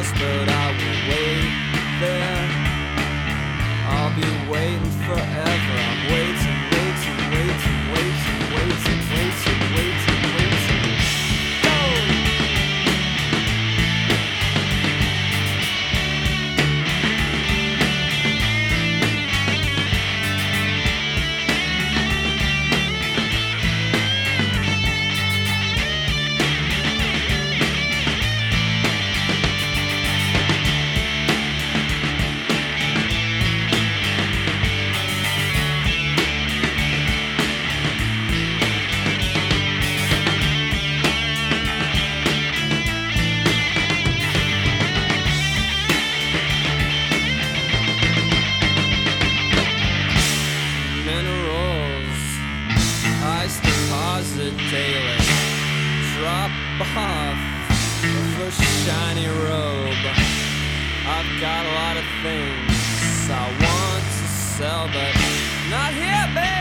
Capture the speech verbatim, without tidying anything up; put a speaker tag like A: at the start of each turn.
A: house, but I will wait there. I'll be waiting forever. I'm waiting, waiting, waiting, waiting, waiting, waiting, waiting, waiting. Go! Daily drop off the shiny robe. I've got a lot of things I want to sell, but not here, babe.